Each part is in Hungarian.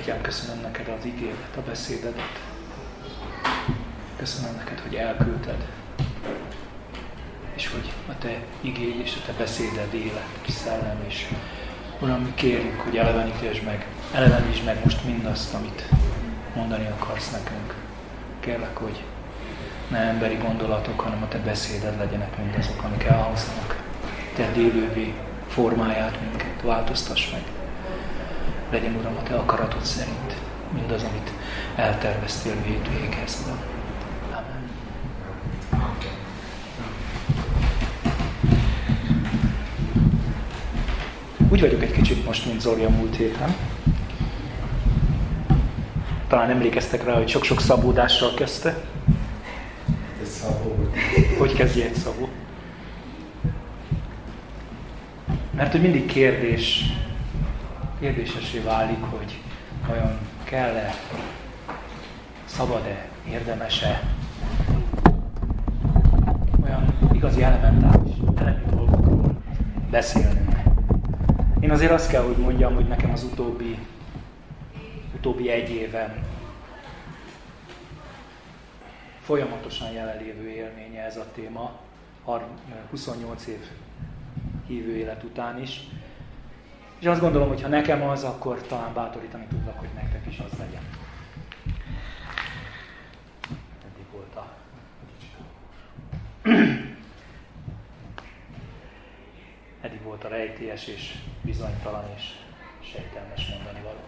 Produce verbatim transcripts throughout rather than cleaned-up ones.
Atyám, köszönöm neked az igédet, a beszédedet. Köszönöm neked, hogy elküldted, és hogy a te igéd és a te beszéded élet és szellem, és Uram, mi kérjük, hogy elevenítésd meg, elevenítsd meg most mindazt, amit mondani akarsz nekünk. Kérlek, hogy ne emberi gondolatok, hanem a te beszéded legyenek mindazok, amik elhangzanak. Tedd élővé formáját minket, változtass meg. Legyen, Uram, a te akaratod szerint mindaz, amit elterveztél véghez, Uram. Amen. Úgy vagyok egy kicsit most, mint Zoli a múlt héten. Talán emlékeztek rá, hogy sok-sok szabódással kezdte. Ez szabó. Hogy kezdje egy szabó? Mert hogy mindig kérdés, kérdésesé válik, hogy vajon kell-e, szabad-e, érdemes-e olyan igazi elementális, elemi dolgokról beszélnünk. Én azért azt kell, hogy mondjam, hogy nekem az utóbbi, utóbbi egy éven folyamatosan jelenlévő élménye ez a téma, huszonnyolc év hívő élet után is. És azt gondolom, hogy ha nekem az, akkor talán bátorítani tudlak, hogy nektek is az legyen. Eddig volt a... Eddig volt a rejtélyes és bizonytalan és sejtelmes mondani való.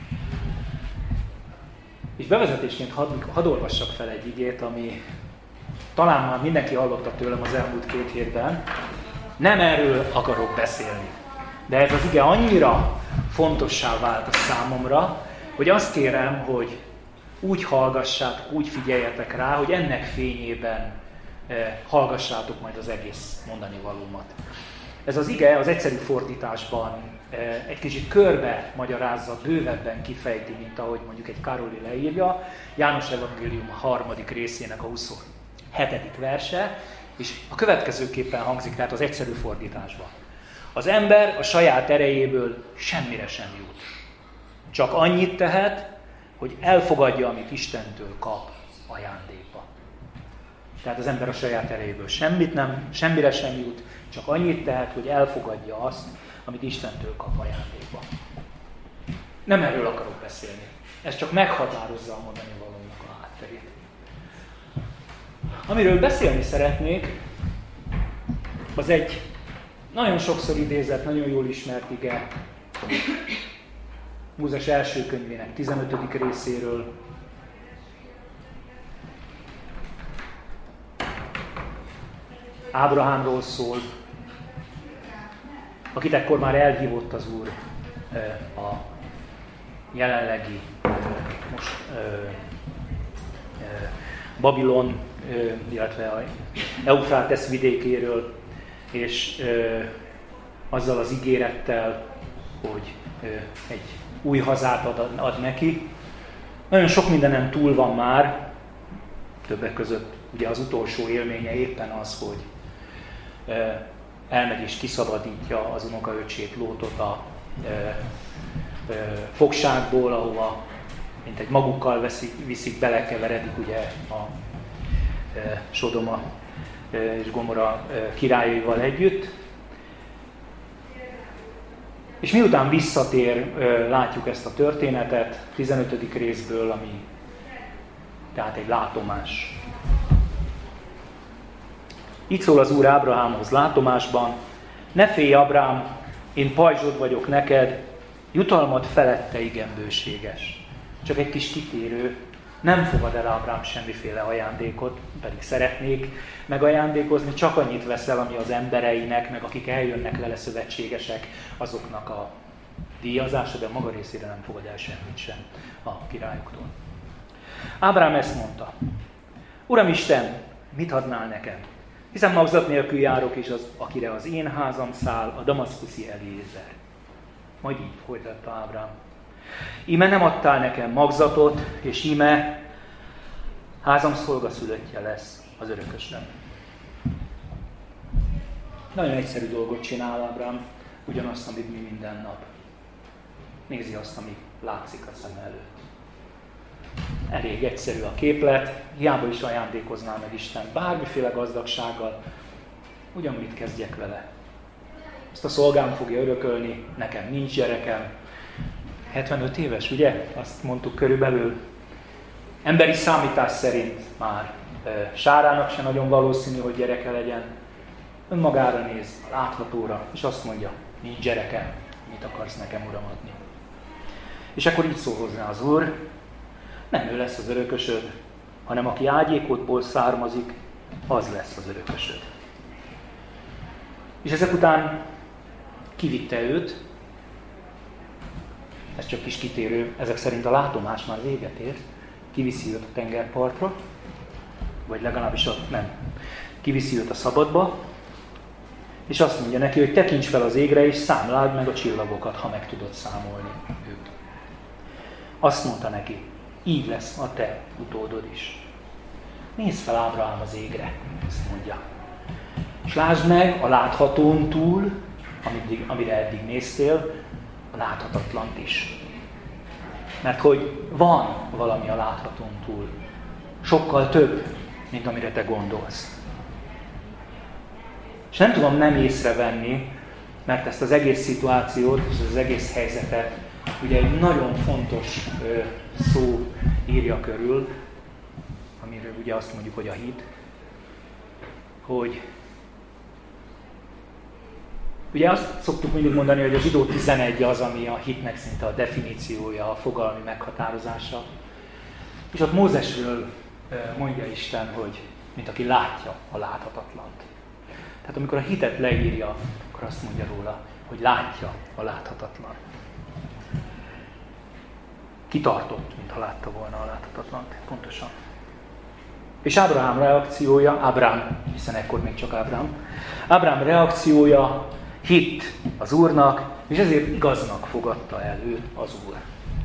És bevezetésként hadd, hadd olvassak fel egy igét, ami talán már mindenki hallotta tőlem az elmúlt két hétben. Nem erről akarok beszélni. De ez az ige annyira fontossá vált a számomra, hogy azt kérem, hogy úgy hallgassátok, úgy figyeljetek rá, hogy ennek fényében eh, hallgassátok majd az egész mondani valómat. Ez az ige az egyszerű fordításban eh, egy kicsit körbe magyarázza, bővebben kifejti, mint ahogy mondjuk egy Károli leírja. János Evangélium harmadik részének a huszonhetedik verse, és a következőképpen hangzik, tehát az egyszerű fordításban. Az ember a saját erejéből semmire sem jut. Csak annyit tehet, hogy elfogadja, amit Istentől kap ajándékba. Tehát az ember a saját erejéből semmit nem, semmire sem jut, csak annyit tehet, hogy elfogadja azt, amit Istentől kap ajándékba. Nem erről akarok beszélni. Ez csak meghatározza a mondani valónak a hátterét. Amiről beszélni szeretnék, az egy nagyon sokszor idézett, nagyon jól ismert ige, Mózes első könyvének tizenötödik részéről. Ábrahámról szól, akit ekkor már elhívott az Úr a jelenlegi most Babilon, illetve a Eufrátesz vidékéről, és azzal az ígérettel, hogy egy új hazát ad, ad neki. Nagyon sok mindenen túl van már, többek között ugye az utolsó élménye éppen az, hogy elmegy és kiszabadítja az unokaöccsét, Lótot a fogságból, ahova mint egy magukkal veszik, viszik, belekeveredik ugye a Sodoma és Gomora királyaival együtt. És miután visszatér, látjuk ezt a történetet tizenötödik részből, ami tehát egy látomás. Így szól az Úr Ábrahámhoz látomásban: ne félj, Ábrám, én pajzsod vagyok neked, jutalmad felette igen bőséges. Csak egy kis kitérő, nem fogad el Ábrám semmiféle ajándékot, pedig szeretnék megajándékozni, csak annyit veszel, ami az embereinek, meg akik eljönnek vele szövetségesek, azoknak a díjazása, de maga részére nem fogad el semmit sem a királyoktól. Ábrám ezt mondta: Uramisten, mit adnál nekem? Hiszen magzat nélkül járok, és az, akire az én házam száll, a damaszkuszi Eliézer. Majd így folytatta Ábrám: íme nem adtál nekem magzatot, és íme házam szolgaszülöttje lesz az örökösöm. Nagyon egyszerű dolgot csinál Ábrám, ugyanazt, amit mi minden nap. nézi azt, ami látszik a szem előtt. Elég egyszerű a képlet, hiába is ajándékozná meg Isten bármiféle gazdagsággal, ugyan mit kezdjek vele. Ezt a szolgám fogja örökölni, nekem nincs gyerekem. hetvenöt éves, ugye? Azt mondtuk körülbelül. Emberi számítás szerint már e, Sárának se nagyon valószínű, hogy gyereke legyen. Önmagára néz, a láthatóra, és azt mondja, nincs gyerekem, mit akarsz nekem, Uram, adni? És akkor így szól hozzá az Úr, nem ő lesz az örökösöd, hanem aki ágyékodból származik, az lesz az örökösöd. És ezek után kivitte őt, ez csak kis kitérő, ezek szerint a látomás már véget ért, kiviszi őt a tengerpartra, vagy legalábbis a, nem, kiviszi őt a szabadba, és azt mondja neki, hogy tekints fel az égre, és számláld meg a csillagokat, ha meg tudod számolni őt. Azt mondta neki, így lesz a te utódod is. Nézz fel, Ábrahám, az égre, ezt mondja. És lásd meg a láthatón túl, amire eddig néztél, a láthatatlant is. Mert hogy van valami a láthatón túl. Sokkal több, mint amire te gondolsz. És nem tudom nem észrevenni, mert ezt az egész szituációt, és az egész helyzetet ugye egy nagyon fontos ö, szó írja körül, amiről ugye azt mondjuk, hogy a hit, hogy ugye azt szoktuk mindig mondani, hogy a Zsidó tizenegy az, ami a hitnek szinte a definíciója, a fogalmi meghatározása. És ott Mózesről mondja Isten, hogy mint aki látja a láthatatlant. Tehát amikor a hitet leírja, akkor azt mondja róla, hogy látja a láthatatlan. Kitartott, mintha látta volna a láthatatlant. Pontosan. És Ábrahám reakciója, Ábrám, hiszen ekkor még csak Ábrám, Ábrám reakciója hitt az Úrnak, és ezért igaznak fogadta el őt az Úr.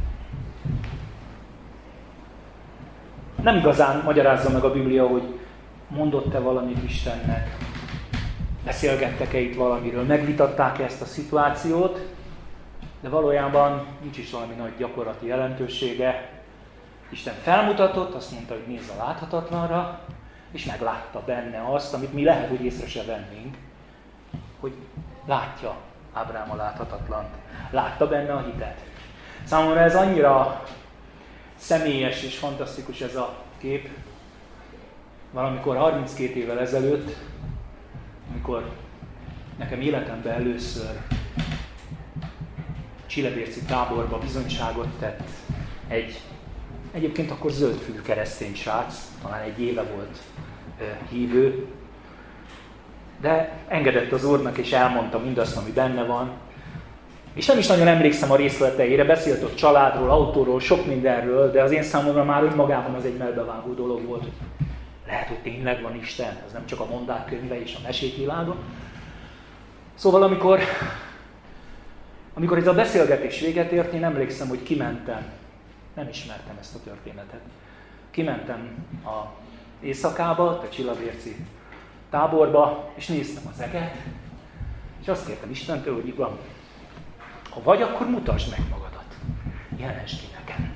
Nem igazán magyarázza meg a Biblia, hogy mondott-e valamit Istennek, beszélgettek-e itt valamiről, megvitatták-e ezt a szituációt, de valójában nincs is valami nagy gyakorlati jelentősége. Isten felmutatott, azt mondta, hogy nézz a láthatatlanra, és meglátta benne azt, amit mi lehet, hogy észre se vennénk, hogy látja Ábrám a láthatatlant. Látta benne a hitet. Számomra ez annyira személyes és fantasztikus ez a kép. Valamikor harminckét évvel ezelőtt, amikor nekem életemben először Csillebérci táborba bizonyságot tett egy egyébként akkor zöldfülű keresztény srác, talán egy éve volt e, hívő, de engedett az Úrnak és elmondta mindazt, ami benne van. És nem is nagyon emlékszem a részleteire, beszélt ott családról, autóról, sok mindenről, de az én számomra már önmagában az egy melbevágó dolog volt, hogy lehet, hogy tényleg van Isten, ez nem csak a mondák könyve és a mesék világa. Szóval amikor, amikor ez a beszélgetés véget ért, én emlékszem, hogy kimentem, nem ismertem ezt a történetet. Kimentem a éjszakába, a Csillabérci táborba, és néztem az eget, és azt kértem Istentől, hogy Uram, ha vagy, akkor mutasd meg magadat. Jelensd ki nekem.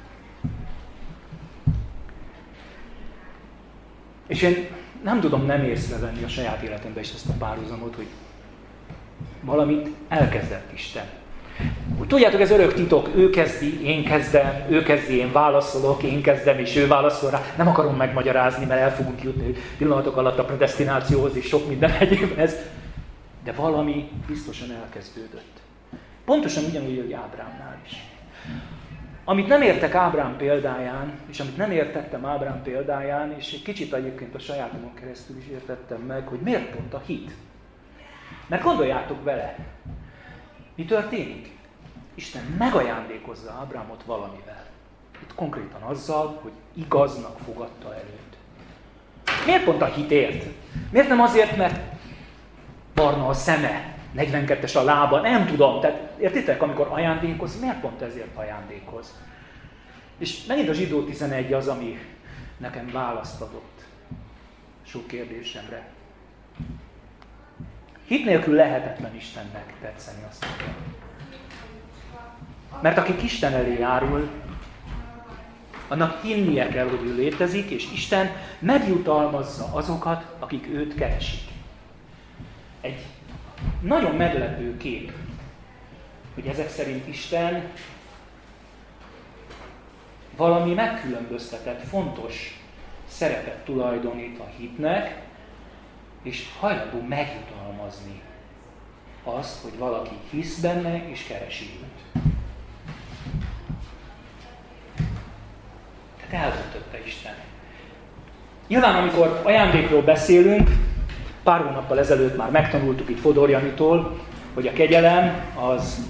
És én nem tudom nem észrevenni a saját életemben is ezt a párhuzamot, hogy valamit elkezdett Isten. Úgy tudjátok, ez örök titok, ő kezdi, én kezdem, ő kezdi, én válaszolok, én kezdem, és ő válaszol rá. Nem akarom megmagyarázni, mert el fogunk jutni pillanatok alatt a predesztinációhoz, és sok minden egyébhez. De valami biztosan elkezdődött. Pontosan ugyanúgy, hogy Ábrámnál is. Amit nem értek Ábrám példáján, és amit nem értettem Ábrám példáján, és egy kicsit egyébként a sajátomon keresztül is értettem meg, hogy miért pont a hit. Mert gondoljátok vele, mi történik? Isten megajándékozza Ábrámot valamivel. Itt konkrétan azzal, hogy igaznak fogadta el őt. Miért pont a hitért? Miért nem azért, mert barna a szeme, negyvenkettes a lába, nem tudom. Tehát értitek, amikor ajándékoz, miért pont ezért ajándékoz? És megint a Zsidó tizenegy az, ami nekem választ adott sok kérdésemre. Hit nélkül lehetetlen Istennek tetszeni, azt mondja. Mert akik Isten elé járul, annak hinnie kell, hogy ő létezik, és Isten megjutalmazza azokat, akik őt keresik. Egy nagyon meglepő kép, hogy ezek szerint Isten valami megkülönböztetett, fontos szerepet tulajdonít a hitnek, és hajlandó megjutalmazni azt, hogy valaki hisz benne és keresi őt. Tehát eldöntötte Isten. Nyilván, amikor ajándékról beszélünk, pár hónappal ezelőtt már megtanultuk itt Fodor Janitól, hogy a kegyelem az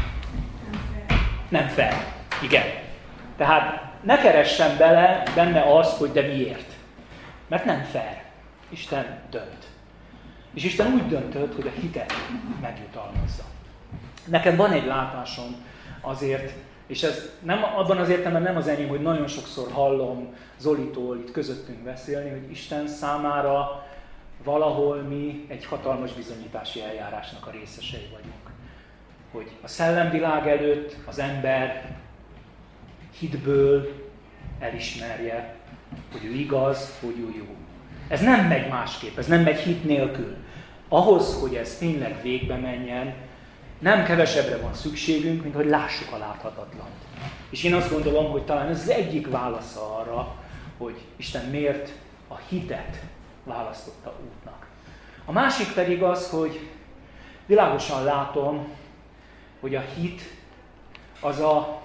nem fair. Igen. Tehát ne keressen bele benne azt, hogy de miért. Mert nem fair. Isten dönt. És Isten úgy döntött, hogy a hitet megjutalmazza. Nekem van egy látásom azért, és ez nem abban az értelemben nem az enyém, hogy nagyon sokszor hallom Zolitól itt közöttünk beszélni, hogy Isten számára valahol mi egy hatalmas bizonyítási eljárásnak a részesei vagyunk. Hogy a szellemvilág előtt az ember hitből elismerje, hogy ő igaz, hogy ő jó. Ez nem megy másképp, ez nem megy hit nélkül. Ahhoz, hogy ez tényleg végbe menjen, nem kevesebbre van szükségünk, mint hogy lássuk a láthatatlant. És én azt gondolom, hogy talán ez az egyik válasza arra, hogy Isten miért a hitet választotta útnak. A másik pedig az, hogy világosan látom, hogy a hit az a,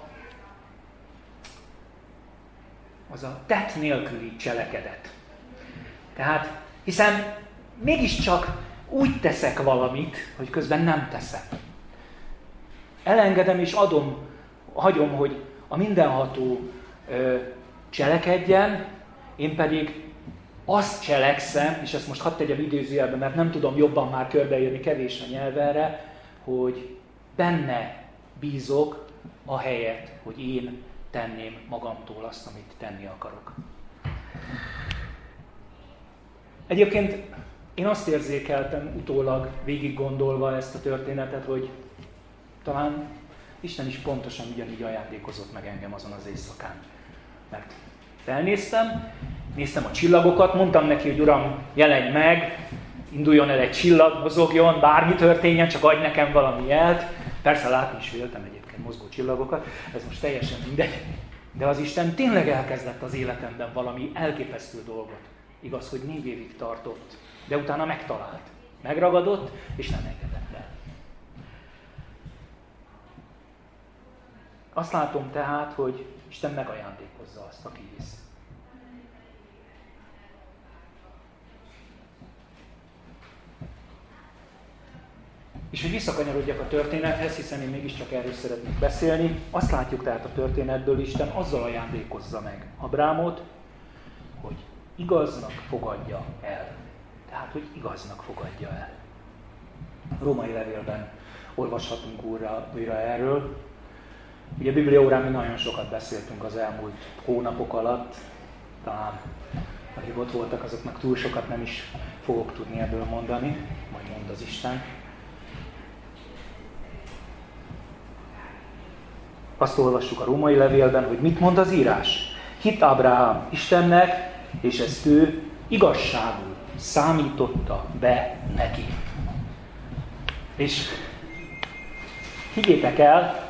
az a tett nélküli cselekedet. Tehát, hiszen mégiscsak úgy teszek valamit, hogy közben nem teszek. Elengedem és adom, hagyom, hogy a mindenható ö, cselekedjen, én pedig azt cselekszem, és ezt most hadd tegyem idézőjelbe, mert nem tudom jobban már körbeírni, kevés a nyelv erre, hogy benne bízok ahelyett, hogy én tenném magamtól azt, amit tenni akarok. Egyébként én azt érzékeltem utólag végig gondolva ezt a történetet, hogy talán Isten is pontosan ugyanígy ajándékozott meg engem azon az éjszakán. Mert felnéztem, néztem a csillagokat, mondtam neki, hogy Uram, jelenj meg, induljon el egy csillag, mozogjon, bármi történjen, csak adj nekem valami jelt. Persze látni is véltem egyébként mozgó csillagokat, ez most teljesen mindegy. De az Isten tényleg elkezdett az életemben valami elképesztő dolgot. Igaz, hogy négy évig tartott, de utána megtalált. Megragadott, és nem engedett el. Azt látom tehát, hogy Isten megajándékozza azt, aki hisz. És hogy visszakanyarodjak a történethez, hiszen én mégiscsak erről szeretnék beszélni, azt látjuk tehát a történetből, Isten azzal ajándékozza meg Ábrámot, hogy igaznak fogadja el. Tehát, hogy igaznak fogadja el. A római levélben olvashatunk újra, újra erről. Ugye a Biblia órán mi nagyon sokat beszéltünk az elmúlt hónapok alatt, talán akik ott voltak, azoknak túl sokat nem is fogok tudni ebből mondani, majd mond az Isten. Azt olvassuk a római levélben, hogy mit mond az írás. Hitt Ábrahám Istennek, és ezt ő igazságul számította be neki. És higgyétek el,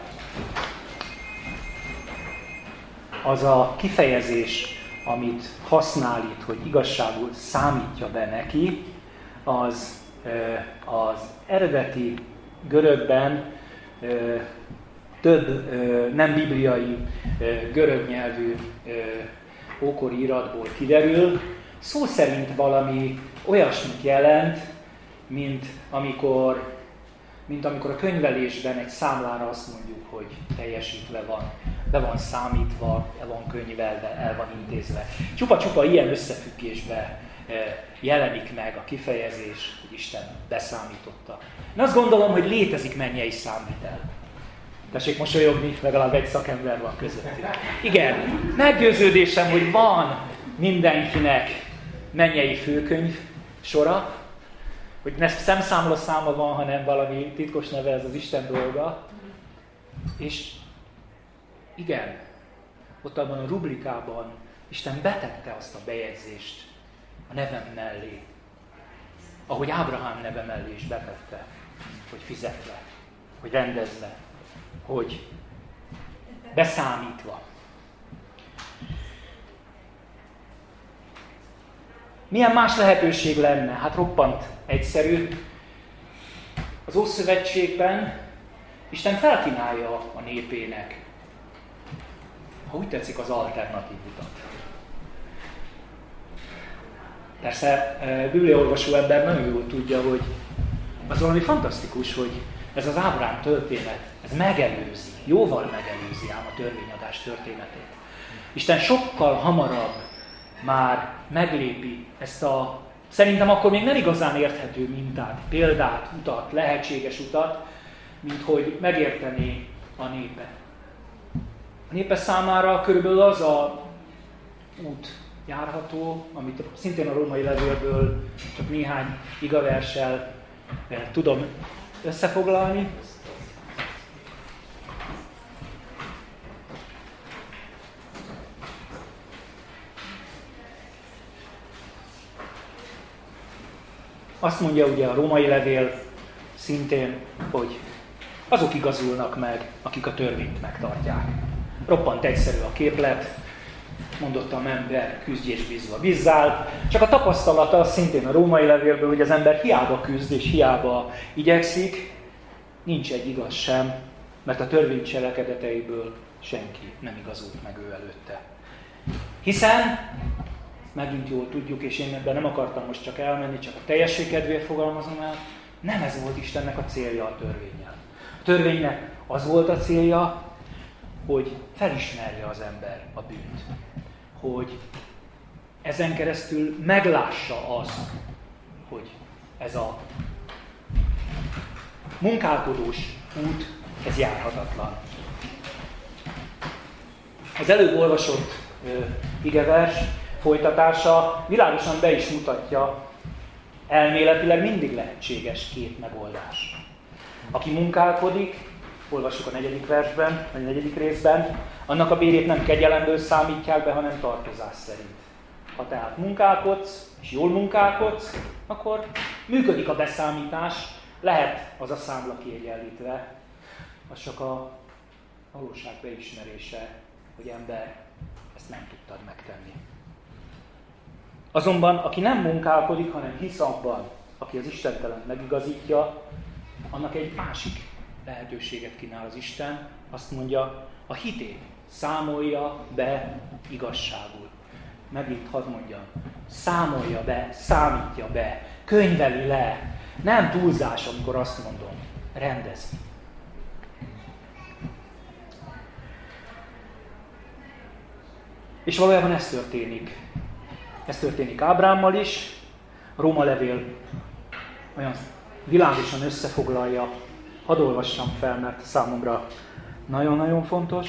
az a kifejezés, amit használ itt, hogy igazságul számítja be neki, az az eredeti görögben több nem bibliai görög nyelvű ókori iratból kiderül, szó szerint valami olyasmit jelent, mint amikor, mint amikor a könyvelésben egy számlára azt mondjuk, hogy teljesítve van, be van számítva, el van könyvelve, el van intézve. Csupa-csupa ilyen összefüggésben jelenik meg a kifejezés, hogy Isten beszámította. Én azt gondolom, hogy létezik mennyei számvitel. Tessék mosolyogni, legalább egy szakember van közöttünk. Igen, meggyőződésem, hogy van mindenkinek mennyei főkönyv sora, hogy ne szemszámla száma van, hanem valami titkos neve, ez az Isten dolga. És igen, ott abban a rubrikában Isten betette azt a bejegyzést a nevem mellé, ahogy Ábrahám neve mellé is betette, hogy fizet le, hogy rendez le, hogy beszámítva. Milyen más lehetőség lenne? Hát roppant egyszerű. Az Ószövetségben Isten felkínálja a népének, ha úgy tetszik, az alternatív utat. Persze bibliaolvasó ember nagyon jól tudja, hogy az valami fantasztikus, hogy ez az Ábrám történet, ez megelőzi, jóval megelőzi ám a törvényadás történetét. Isten sokkal hamarabb már meglépi ezt a, szerintem akkor még nem igazán érthető mintát, példát, utat, lehetséges utat, mint hogy megértené a népe. A népe számára körülbelül az a út járható, amit szintén a római levélből csak néhány igaverssel tudom összefoglalni. Azt mondja ugye a római levél szintén, hogy azok igazulnak meg, akik a törvényt megtartják. Roppant egyszerű a képlet, mondottam, ember küzdj és bízva bízzál. Csak a tapasztalata szintén a római levélből, hogy az ember hiába küzd és hiába igyekszik, nincs egy igaz sem, mert a törvény cselekedeteiből senki nem igazult meg ő előtte. Hiszen, megint jól tudjuk, és én ebben nem akartam most csak elmenni, csak a teljesség kedvéért fogalmazom el, nem ez volt Istennek a célja a törvénnyel. A törvénynek az volt a célja, hogy felismerje az ember a bűnt. Hogy ezen keresztül meglássa azt, hogy ez a munkálkodós út, ez járhatatlan. Az előbb olvasott uh, igevers folytatása világosan be is mutatja, elméletileg mindig lehetséges két megoldás. Aki munkálkodik, olvassuk a negyedik versben, vagy a negyedik részben, annak a bérét nem kegyelemből számítják be, hanem tartozás szerint. Ha tehát munkálkodsz, és jól munkálkodsz, akkor működik a beszámítás, lehet az a számla kiegyenlítve, az csak a valóság beismerése, hogy ember, ezt nem tudtad megtenni. Azonban, aki nem munkálkodik, hanem hisz abban, aki az Istentelen megigazítja, annak egy másik lehetőséget kínál az Isten, azt mondja, a hitét számolja be igazságul. Megint hadd mondjam, számolja be, számítja be, könyveli le. Nem túlzás, amikor azt mondom, rendezi. És valójában ez történik. Ez történik Ábrámmal is. A Róma levél olyan világosan összefoglalja. Hadd olvassam fel, mert számomra nagyon-nagyon fontos.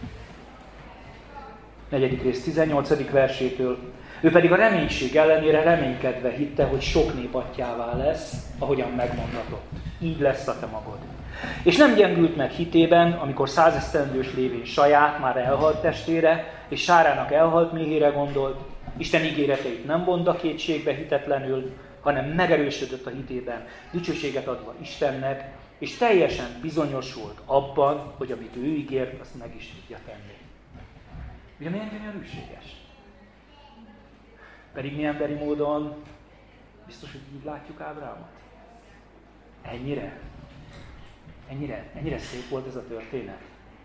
Negyedik rész tizennyolcadik versétől. Ő pedig a reménység ellenére reménykedve hitte, hogy sok nép atyjává lesz, ahogyan megmondatott. Így lesz a te magod. És nem gyengült meg hitében, amikor százesztendős lévén saját, már elhalt testére, és Sárának elhalt méhére gondolt, Isten ígéreteit nem vonta kétségbe hitetlenül, hanem megerősödött a hitében, dicsőséget adva Istennek, és teljesen bizonyosult abban, hogy amit ő ígért, azt meg is tudja tenni. Ugye milyen gyönyörűséges? Pedig mi emberi módon biztos, hogy így látjuk Ábrámot? Ennyire? Ennyire? Ennyire szép volt ez a történet?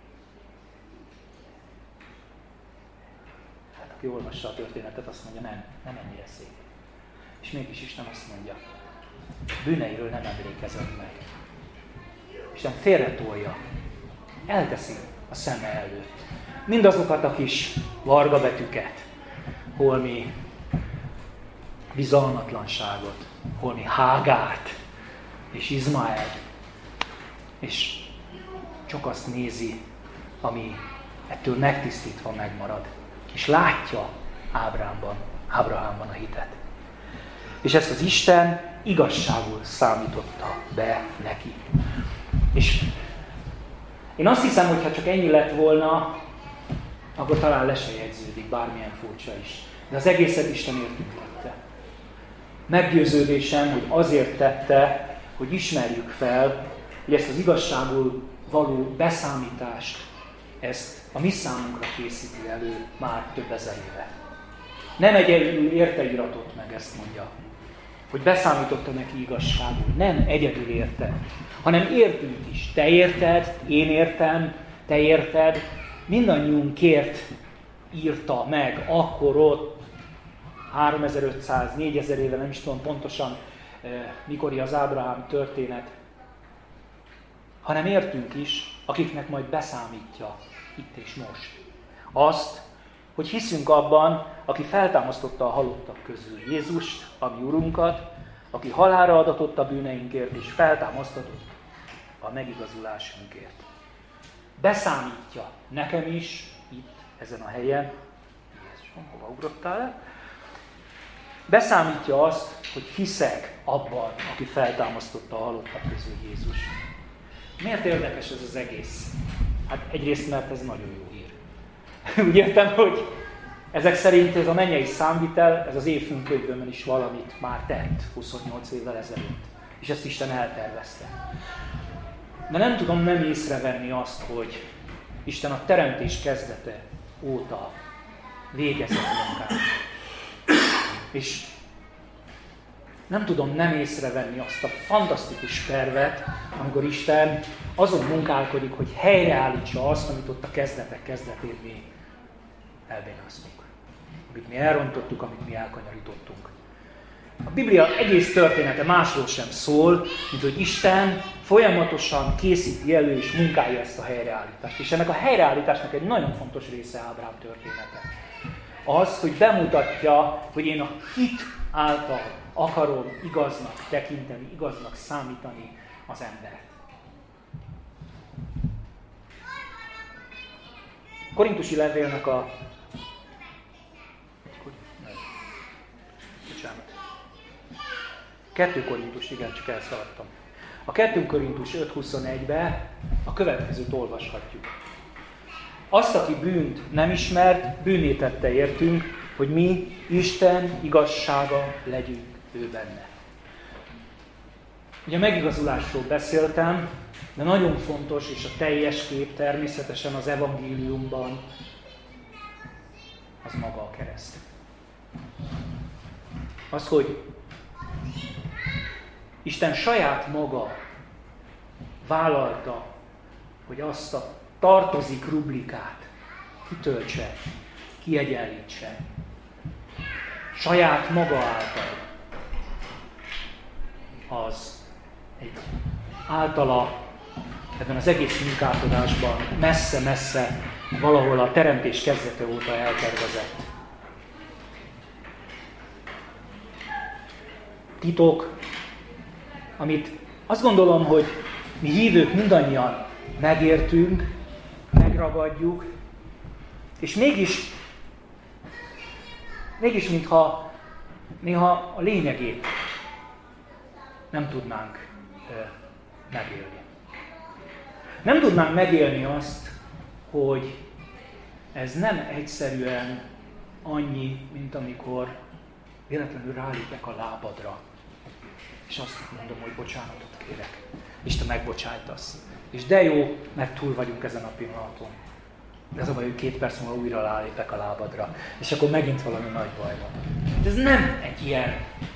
Hát aki olvassa a történetet, azt mondja, nem, nem ennyire szép. És mégis Isten azt mondja, bűneiről nem emlékezett meg. Isten félretolja, elteszi a szeme előtt mindazokat a kis varga betűket, holmi bizalmatlanságot, holmi Hágárt és Izmaelt, és csak azt nézi, ami ettől megtisztítva megmarad. És látja Ábrámban, Ábrahámban a hitet. És ezt az Isten igazságul számította be neki. És én azt hiszem, hogy ha csak ennyi lett volna, akkor talán le se jegyződik, bármilyen furcsa is. De az egészet Isten értünk tette. Meggyőződésem, hogy azért tette, hogy ismerjük fel, hogy ezt az igazságul való beszámítást, ezt a mi számunkra készíti elő már több ezer éve. Nem egyedül érte iratot meg, ezt mondja, hogy beszámította neki igazságul. Nem egyedül érte, hanem értünk is. Te érted, én értem, te érted, mindannyiunkért írta meg akkor ott háromezer-ötszáz, négyezer éve, nem is tudom pontosan mikori az Ábrahám történet, hanem értünk is, akiknek majd beszámítja itt és most. Azt, hogy hiszünk abban, aki feltámasztotta a halottak közül Jézust, a mi Urunkat, aki halálra adatott a bűneinkért, és feltámasztatott a megigazulásunkért. Beszámítja nekem is, itt, ezen a helyen, Jézusom, hova ugrottál el? Beszámítja azt, hogy hiszek abban, aki feltámasztotta a halottak közül Jézust. Miért érdekes ez az egész? Hát egyrészt, mert ez nagyon jó hír. Úgy értem, hogy ezek szerint ez a mennyei számvitel, ez az évfőnkönyvben is valamit már tett huszonnyolc évvel ezelőtt. És ezt Isten eltervezte. De nem tudom nem észrevenni azt, hogy Isten a teremtés kezdete óta végezett munkát. És nem tudom nem észrevenni azt a fantasztikus tervet, amikor Isten azon munkálkodik, hogy helyreállítsa azt, amit ott a kezdetek kezdetén mi elbénáztunk. Amit mi elrontottuk, amit mi elkanyarítottunk. A Biblia egész története másról sem szól, mint hogy Isten folyamatosan készíti elő és munkálja ezt a helyreállítást. És ennek a helyreállításnak egy nagyon fontos része Ábrahám története. Az, hogy bemutatja, hogy én a hit által akarom igaznak tekinteni, igaznak számítani az embert. A korintusi levélnek a... Bocsánat. kettő Korintus, igen, csak elszaladtam. A kettő Korintus öt huszonegyben a következőt olvashatjuk. Azt, aki bűnt nem ismert, bűnné tette értünk, hogy mi Isten igazsága legyünk ő benne. Ugye a megigazulásról beszéltem, de nagyon fontos, és a teljes kép természetesen az evangéliumban, az maga a kereszt. Az, hogy Isten saját maga vállalta, hogy azt a tartozik rublikát kitöltse, kiegyenlítse. Saját maga által. Az egy általa ebben az egész munkálkodásban messze-messze valahol a teremtés kezdete óta eltervezett. Titok, amit azt gondolom, hogy mi hívők mindannyian megértünk, megragadjuk, és mégis, mégis mintha néha a lényegét nem tudnánk e, megélni. Nem tudnánk megélni azt, hogy ez nem egyszerűen annyi, mint amikor véletlenül rálépek a lábadra, és azt mondom, hogy bocsánatot kérek, és te megbocsájtasz. És de jó, mert túl vagyunk ezen a pillanaton. De az a baj, hogy két perc múlva újra rálépek a lábadra, és akkor megint valami nagy baj van. De ez nem egy ilyen,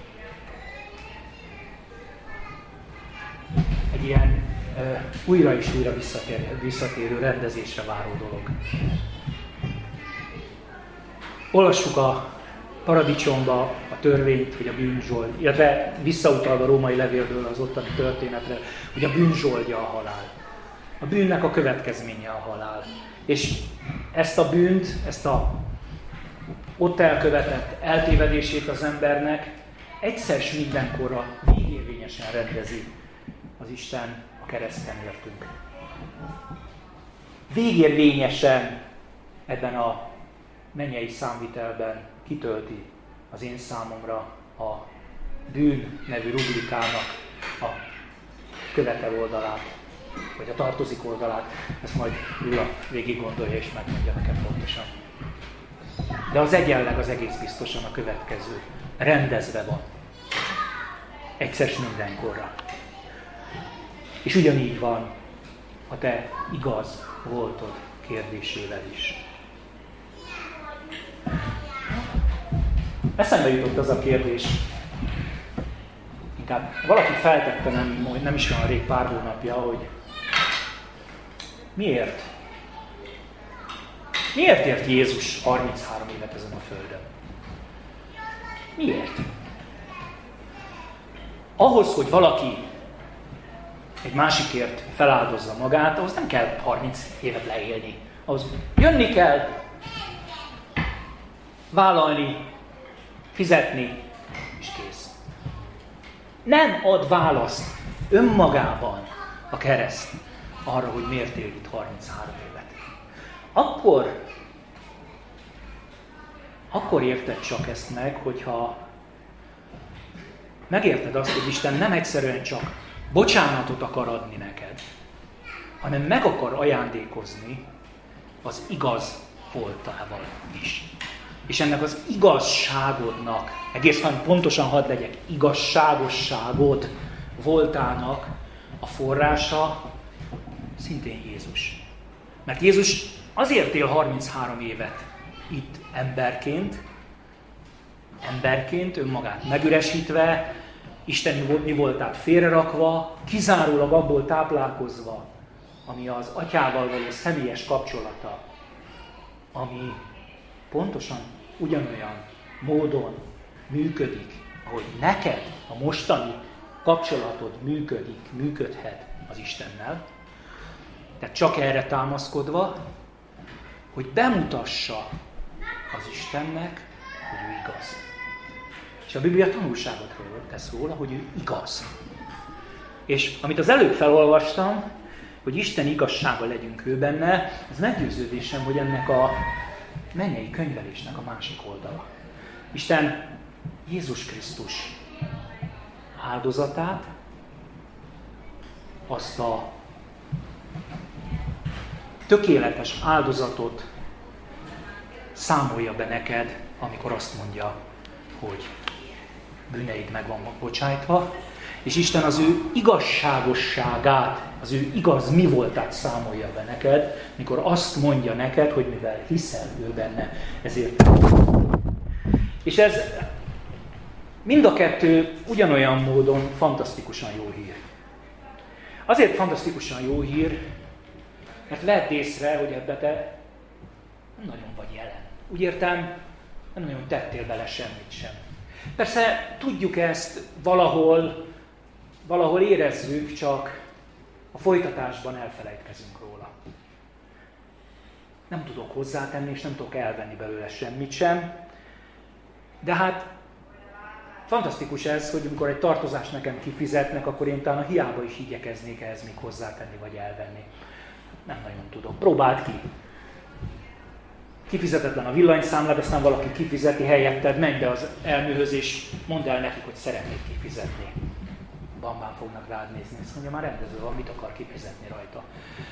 egy ilyen uh, újra és újra visszatérő, visszatérő rendezésre váró dolog. Olvassuk a paradicsomba a törvényt, hogy a bűnzsold, illetve visszautalva a római levélből az ottani történetre, hogy a bűnzsoldja a halál. A bűnnek a következménye a halál. És ezt a bűnt, ezt a ott elkövetett eltévedését az embernek egyszer s mindenkorra végérvényesen rendezi az Isten a kereszten értünk. Végérvényesen ebben a mennyei számvitelben kitölti az én számomra a bűn nevű rubrikának a követel oldalát. vagy a tartozik oldalát, ezt majd Gyula végig gondolja és megmondja nekem pontosan. De az egyenleg az egész biztosan a következő. Rendezve van. Egyszer s mindenkorra. És ugyanígy van a te igaz voltod kérdésével is. Eszembe jutott az a kérdés, inkább valaki feltette, nem, nem is olyan rég, pár hónapja, hogy miért? Miért ért Jézus harminchárom évet ezen a földön? Miért? Ahhoz, hogy valaki egy másikért feláldozza magát, ahhoz nem kell harminc évet leélni. Ahhoz jönni kell, vállalni, fizetni, és kész. Nem ad választ önmagában a kereszt arra, hogy miért él itt harminchárom évet. Akkor, akkor érted csak ezt meg, hogyha megérted azt, hogy Isten nem egyszerűen csak bocsánatot akar adni neked, hanem meg akar ajándékozni az igaz voltával is. És ennek az igazságodnak, egészen pontosan hadd legyek, igazságosságod voltának a forrása szintén Jézus. Mert Jézus azért él harminchárom évet itt emberként, emberként, önmagát megüresítve, isteni mi voltát félrerakva, kizárólag abból táplálkozva, ami az atyával való személyes kapcsolata, ami pontosan ugyanolyan módon működik, ahogy neked a mostani kapcsolatod működik, működhet az Istennel. Tehát csak erre támaszkodva, hogy bemutassa az Istennek, hogy ő igaz. És a Biblia tanulságodról tesz róla, hogy ő igaz. És amit az előbb felolvastam, hogy Isten igazsága legyünk ő benne, ez meggyőződésem, hogy ennek a mennyei könyvelésnek a másik oldala. Isten Jézus Krisztus áldozatát, azt a tökéletes áldozatot számolja be neked, amikor azt mondja, hogy bűneid meg vannak bocsájtva, és Isten az ő igazságosságát, az ő igaz mi voltát számolja be neked, mikor azt mondja neked, hogy mivel hiszel ő benne, ezért. És ez mind a kettő ugyanolyan módon fantasztikusan jó hír. Azért fantasztikusan jó hír, mert vedd észre, hogy ebbe te nem nagyon vagy jelen. Úgy értem, nem nagyon tettél bele semmit sem. Persze tudjuk ezt, valahol, valahol érezzük, csak a folytatásban elfelejtkezünk róla. Nem tudok hozzátenni, és nem tudok elvenni belőle semmit sem. De hát fantasztikus ez, hogy amikor egy tartozást nekem kifizetnek, akkor én utána hiába is igyekeznék ehhez még hozzátenni vagy elvenni. Nem nagyon tudok. Próbáld ki. Kifizetetlen a villanyszámlád, aztán valaki kifizeti helyetted, menj be az elműhöz, és mondd el nekik, hogy szeretnék kifizetni. Bambán fognak rád nézni. Azt mondja, már rendező van, mit akar kifizetni rajta.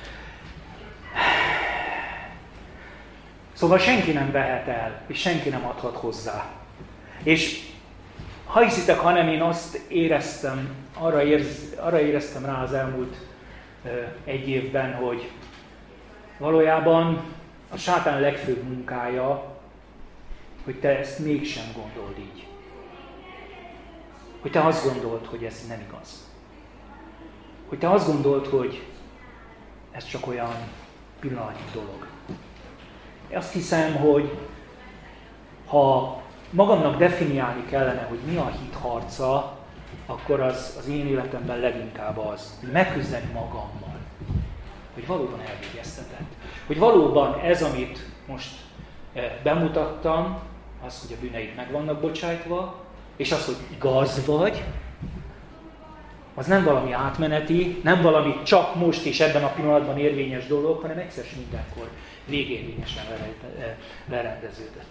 Szóval senki nem vehet el, és senki nem adhat hozzá. És ha hiszitek, ha nem, én azt éreztem, arra, érz, arra éreztem rá az elmúlt uh, egy évben, hogy valójában a sátán legfőbb munkája, hogy te ezt mégsem gondold így. Hogy te azt gondold, hogy ez nem igaz. Hogy te azt gondold, hogy ez csak olyan pillanatnyi dolog. Én azt hiszem, hogy ha magamnak definiálni kellene, hogy mi a hit harca, akkor az az én életemben leginkább az, hogy megküzdeni magammal. Hogy valóban elvégeztetett. Hogy valóban ez, amit most bemutattam, az, hogy a bűneid meg vannak bocsájtva, és az, hogy igaz vagy, az nem valami átmeneti, nem valami csak most és ebben a pillanatban érvényes dolog, hanem egyszer mindenkor végérvényesen lerendeződött.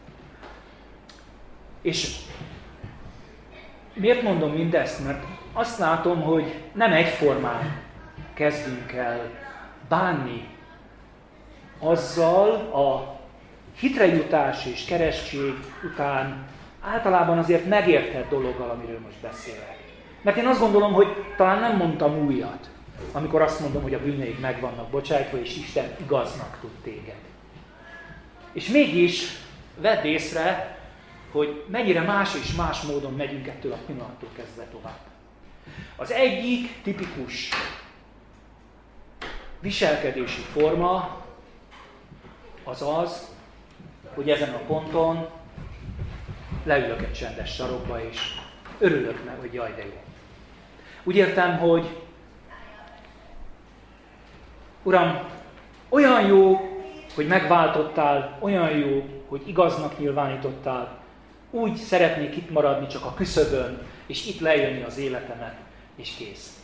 És miért mondom mindezt? Mert azt látom, hogy nem egyformán kezdünk el bánni azzal a hitre jutás és keresztség után általában azért megértett dologgal, amiről most beszélek. Mert én azt gondolom, hogy talán nem mondtam újat, amikor azt mondom, hogy a bűneid meg vannak bocsájtva, és Isten igaznak tud téged. És mégis vedd észre, hogy mennyire más és más módon megyünk ettől a pillanattól kezdve tovább. Az egyik tipikus viselkedési forma az az, hogy ezen a ponton leülök egy csendes sarokba, és örülök meg, hogy jaj, de jó. Úgy értem, hogy Uram, olyan jó, hogy megváltottál, olyan jó, hogy igaznak nyilvánítottál, úgy szeretnék itt maradni csak a küszöbön, és itt lejönni az életemet, és kész.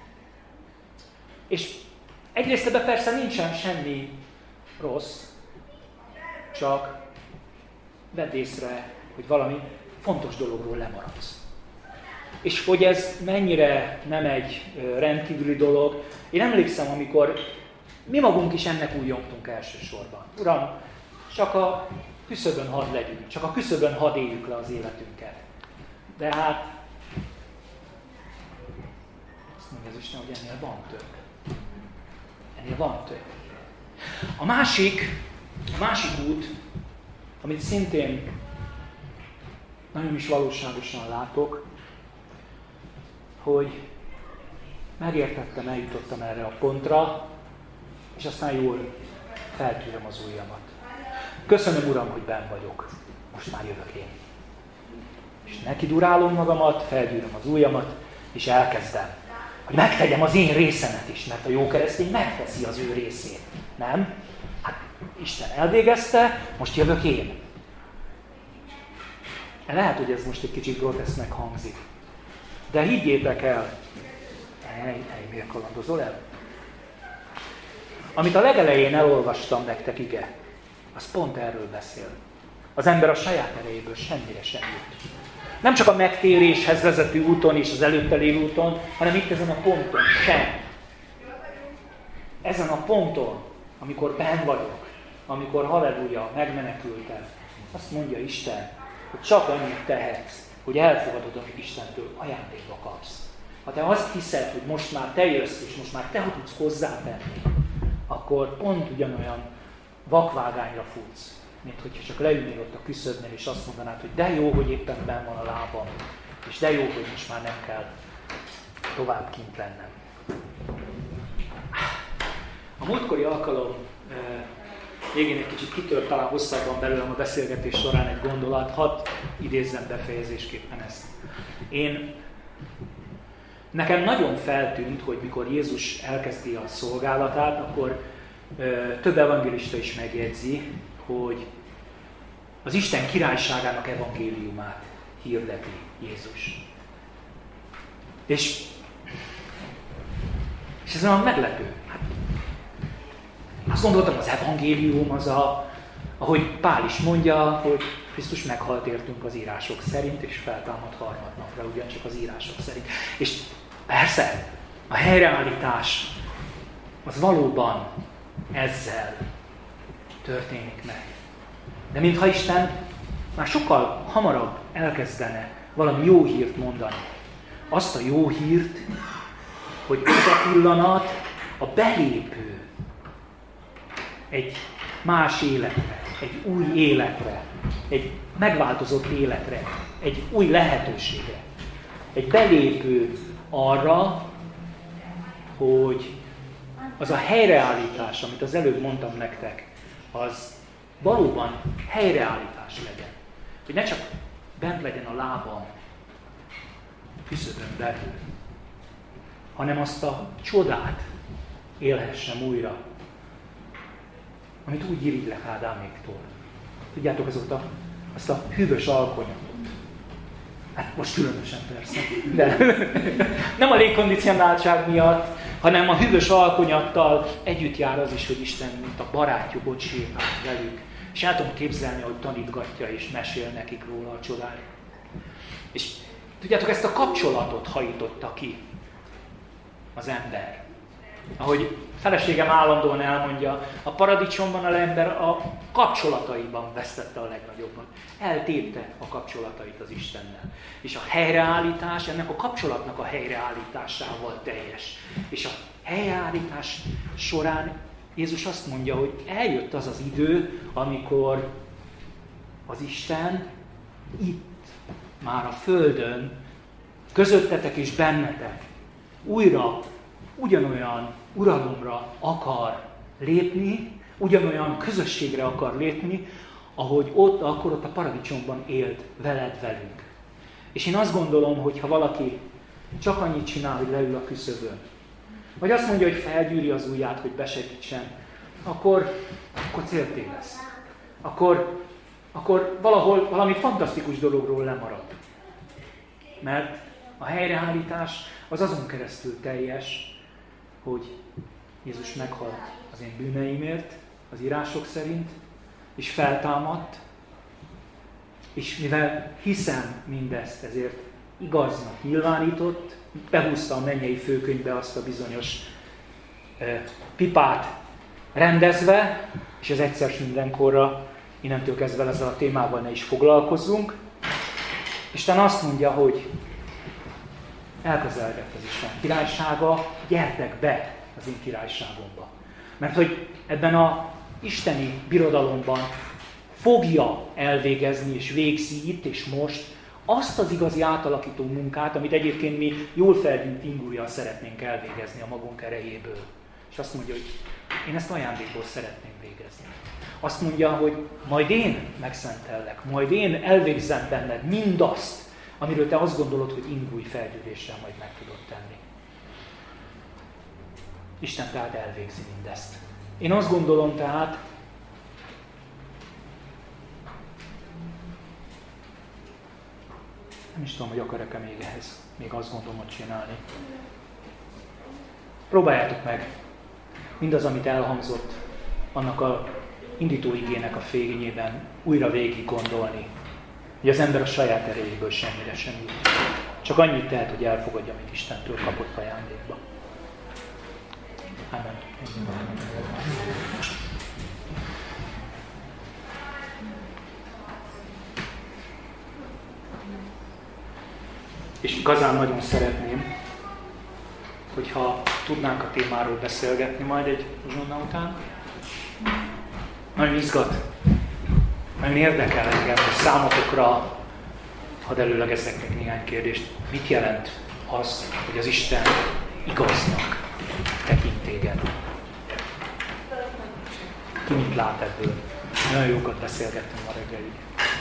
És egyrészt ebben persze nincsen semmi rossz, csak vedd észre, hogy valami fontos dologról lemaradsz. És hogy ez mennyire nem egy rendkívüli dolog. Én emlékszem, amikor mi magunk is ennek újjongtunk elsősorban. Uram, csak a küszöbön hadd legyünk, csak a küszöbön hadd éljük le az életünket. De hát, azt mondja az Isten, hogy ennél van több. Ennél van több. A másik, a másik út, amit szintén nagyon is valóságosan látok, hogy megértettem, eljutottam erre a pontra, és aztán jól feltűröm az ujjamat. Köszönöm, Uram, hogy benn vagyok. Most már jövök én. És nekidurálom magamat, felgyűröm az ujjamat, és elkezdem, hogy megtegyem az én részemet is, mert a jó keresztény megteszi az ő részét. Nem? Hát Isten elvégezte, most jövök én. Lehet, hogy ez most egy kicsit grotesznek hangzik. De higgyétek el, hely, hely, miért kalandozol el? Amit a legelején elolvastam nektek, ige, az pont erről beszél. Az ember a saját erejéből semmire sem jut. Nem csak a megtéréshez vezető úton és az előtte lévő úton, hanem itt ezen a ponton sem. Ezen a ponton, amikor benn vagyok, amikor halleluja, megmenekültem, azt mondja Isten, hogy csak annyit tehetsz, hogy elfogadod, amit Istentől ajándékba kapsz. Ha te azt hiszed, hogy most már te jössz, és most már te tudsz hozzátenni, akkor pont ugyanolyan vakvágányra futsz, mint hogyha csak leülnél ott a küszöbnél, és azt mondanád, hogy de jó, hogy éppen benn van a lábam, és de jó, hogy most már nem kell tovább kint lennem. A múltkori alkalom végén egy kicsit kitört talán hosszabban belőlem a beszélgetés során egy gondolat, hadd idézzem befejezésképpen ezt. Én, nekem nagyon feltűnt, hogy mikor Jézus elkezdi a szolgálatát, akkor ö, több evangélista is megjegyzi, hogy az Isten királyságának evangéliumát hirdeti Jézus. És, és ez olyan meglepő. Hát, azt gondoltam, az evangélium az a, ahogy Pál is mondja, hogy Krisztus meghalt értünk az írások szerint, és feltámad harmadnapra, ugyancsak az írások szerint. És persze, a helyreállítás az valóban ezzel történik meg. De mintha Isten már sokkal hamarabb elkezdene valami jó hírt mondani. Azt a jó hírt, hogy ez a pillanat a belépő egy más életre, egy új életre, egy megváltozott életre, egy új lehetőségre. Egy belépő arra, hogy az a helyreállítás, amit az előbb mondtam nektek, az valóban helyreállítás legyen. Hogy ne csak bent legyen a lábam küszöbön belül, hanem azt a csodát élhessem újra, amit úgy irigylek Ádáméktól. Tudjátok, az ott a, azt a hűvös alkonyatot. Hát most különösen persze, de nem a légkondicionáltság miatt, hanem a hűvös alkonyattal együtt jár az is, hogy Isten, mint a barátjuk, ott sétál velük. És el tudom képzelni, hogy tanítgatja és mesél nekik róla a csodáit. És tudjátok, ezt a kapcsolatot hajította ki az ember. ahogy feleségem állandóan elmondja, a paradicsomban az ember a kapcsolataiban vesztette a legnagyobbat. Eltépte a kapcsolatait az Istennel. És a helyreállítás ennek a kapcsolatnak a helyreállításával teljes. És a helyreállítás során Jézus azt mondja, hogy eljött az az idő, amikor az Isten itt, már a földön, közöttetek és bennetek újra ugyanolyan uralomra akar lépni, ugyanolyan közösségre akar lépni, ahogy ott, akkor ott a paradicsomban élt veled, velünk. És én azt gondolom, hogy ha valaki csak annyit csinál, hogy leül a küszöbön, vagy azt mondja, hogy felgyűri az ujját, hogy besegítsen, akkor, akkor céltévesz. Akkor, akkor valahol valami fantasztikus dologról lemarad. Mert a helyreállítás az azon keresztül teljes, hogy Jézus meghalt az én bűneimért, az írások szerint, és feltámadt, és mivel hiszem mindezt, ezért igaznak nyilvánított, behúzta a mennyei főkönyvbe azt a bizonyos e, pipát rendezve, és az egyszer mindenkorra innentől kezdve ezzel a témával ne is foglalkozzunk. Isten azt mondja, hogy elközeledett az Isten királysága, gyertek be az én királyságomba. Mert hogy ebben az isteni birodalomban fogja elvégezni és végzi itt és most azt az igazi átalakító munkát, amit egyébként mi jól felgyűlt ingújjal szeretnénk elvégezni a magunk erejéből. És azt mondja, hogy én ezt ajándékból szeretném végezni. Azt mondja, hogy majd én megszentellek, majd én elvégzem benned mindazt, amiről te azt gondolod, hogy ingúj felgyűléssel majd meg tudod tenni. Isten tehát elvégzi mindezt. Én azt gondolom tehát, nem is tudom, hogy akarok-e még ehhez, még azt gondolom, hogy csinálni. Próbáljátok meg mindaz, amit elhangzott, annak a indítóigének a fényében újra végig gondolni, hogy az ember a saját erejéből semmire sem jut. Csak annyit tehet, hogy elfogadja, amit Istentől kapott ajándékba. Amen. És igazán nagyon szeretném, hogyha tudnánk a témáról beszélgetni majd egy uzsonna után. Nagyon izgat, nagyon érdekel engem, hogy számotokra, hadd előlegezzek meg néhány kérdést, mit jelent az, hogy az Isten igaznak tekint téged? Ki mit lát ebből? Nagyon jókat beszélgettünk ma reggelig.